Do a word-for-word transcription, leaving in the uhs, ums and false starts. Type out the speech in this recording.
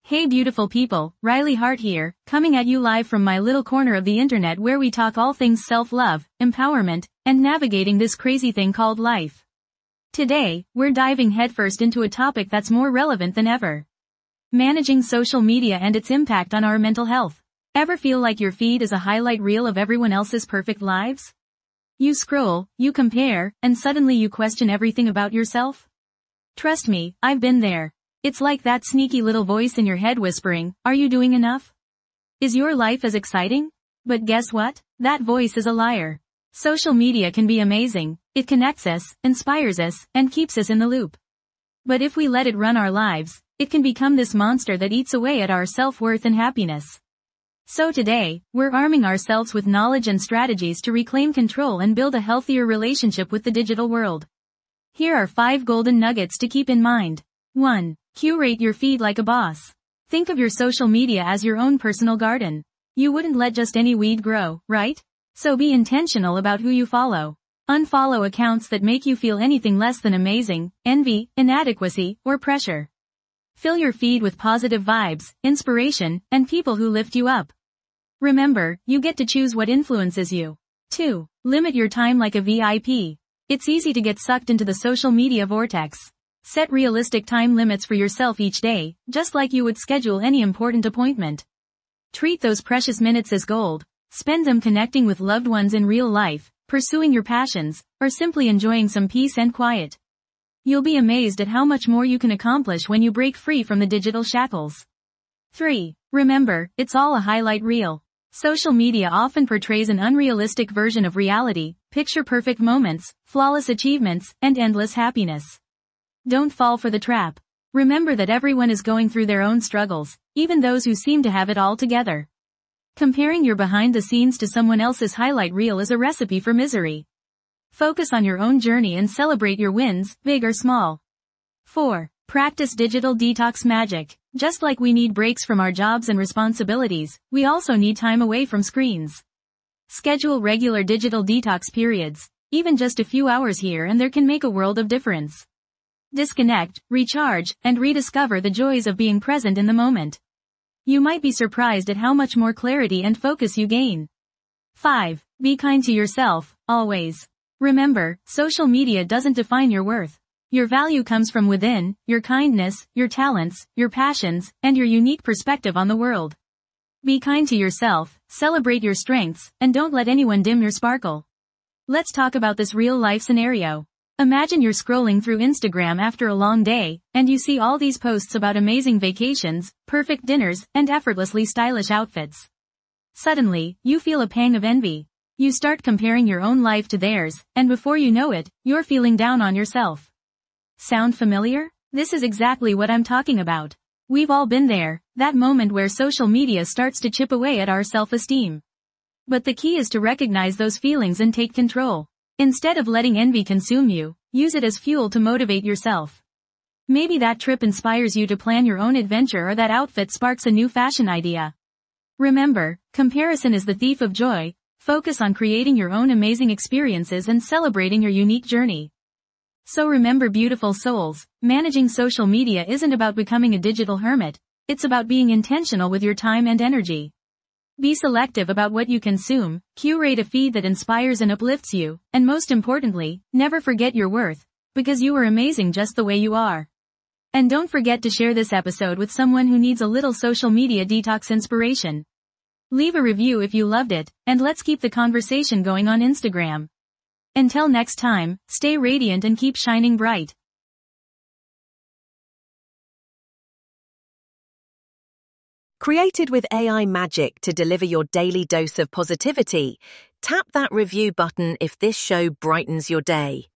Hey beautiful people, Riley Hart here, coming at you live from my little corner of the internet where we talk all things self-love, empowerment, and navigating this crazy thing called life. Today, we're diving headfirst into a topic that's more relevant than ever. Managing social media and its impact on our mental health. Ever feel like your feed is a highlight reel of everyone else's perfect lives? You scroll, you compare, and suddenly you question everything about yourself? Trust me, I've been there. It's like that sneaky little voice in your head whispering, "Are you doing enough? Is your life as exciting?" But guess what? That voice is a liar. Social media can be amazing. It connects us, inspires us, and keeps us in the loop. But if we let it run our lives, it can become this monster that eats away at our self-worth and happiness. So today, we're arming ourselves with knowledge and strategies to reclaim control and build a healthier relationship with the digital world. Here are five golden nuggets to keep in mind. one. Curate your feed like a boss. Think of your social media as your own personal garden. You wouldn't let just any weed grow, right? So be intentional about who you follow. Unfollow accounts that make you feel anything less than amazing, envy, inadequacy, or pressure. Fill your feed with positive vibes, inspiration, and people who lift you up. Remember, you get to choose what influences you. two. Limit your time like a V I P. It's easy to get sucked into the social media vortex. Set realistic time limits for yourself each day, just like you would schedule any important appointment. Treat those precious minutes as gold. Spend them connecting with loved ones in real life, pursuing your passions, or simply enjoying some peace and quiet. You'll be amazed at how much more you can accomplish when you break free from the digital shackles. three. Remember, it's all a highlight reel. Social media often portrays an unrealistic version of reality, picture-perfect moments, flawless achievements, and endless happiness. Don't fall for the trap. Remember that everyone is going through their own struggles, even those who seem to have it all together. Comparing your behind the scenes to someone else's highlight reel is a recipe for misery. Focus on your own journey and celebrate your wins, big or small. four. Practice digital detox magic. Just like we need breaks from our jobs and responsibilities, we also need time away from screens. Schedule regular digital detox periods. Even just a few hours here and there can make a world of difference. Disconnect, recharge, and rediscover the joys of being present in the moment. You might be surprised at how much more clarity and focus you gain. five. Be kind to yourself, always. Remember, social media doesn't define your worth. Your value comes from within, your kindness, your talents, your passions, and your unique perspective on the world. Be kind to yourself, celebrate your strengths, and don't let anyone dim your sparkle. Let's talk about this real-life scenario. Imagine you're scrolling through Instagram after a long day, and you see all these posts about amazing vacations, perfect dinners, and effortlessly stylish outfits. Suddenly, you feel a pang of envy. You start comparing your own life to theirs, and before you know it, you're feeling down on yourself. Sound familiar? This is exactly what I'm talking about. We've all been there, that moment where social media starts to chip away at our self-esteem. But the key is to recognize those feelings and take control. Instead of letting envy consume you, use it as fuel to motivate yourself. Maybe that trip inspires you to plan your own adventure or that outfit sparks a new fashion idea. Remember, comparison is the thief of joy. Focus on creating your own amazing experiences and celebrating your unique journey. So remember beautiful souls, managing social media isn't about becoming a digital hermit, it's about being intentional with your time and energy. Be selective about what you consume, curate a feed that inspires and uplifts you, and most importantly, never forget your worth, because you are amazing just the way you are. And don't forget to share this episode with someone who needs a little social media detox inspiration. Leave a review if you loved it, and let's keep the conversation going on Instagram. Until next time, stay radiant and keep shining bright. Created with A I magic to deliver your daily dose of positivity, tap that review button if this show brightens your day.